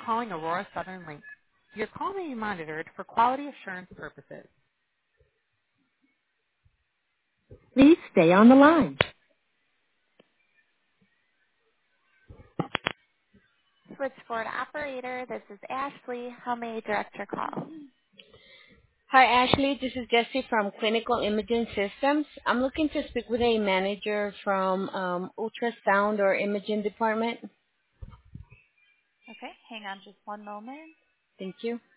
calling Aurora Southern Link. Your call may be monitored for quality assurance purposes. Please stay on the line. Switchboard operator, this is Ashley. How may I direct your call? Hi, Ashley. This is Jessie from Clinical Imaging Systems. I'm looking to speak with a manager from ultrasound or imaging department. Okay, hang on just one moment. Thank you.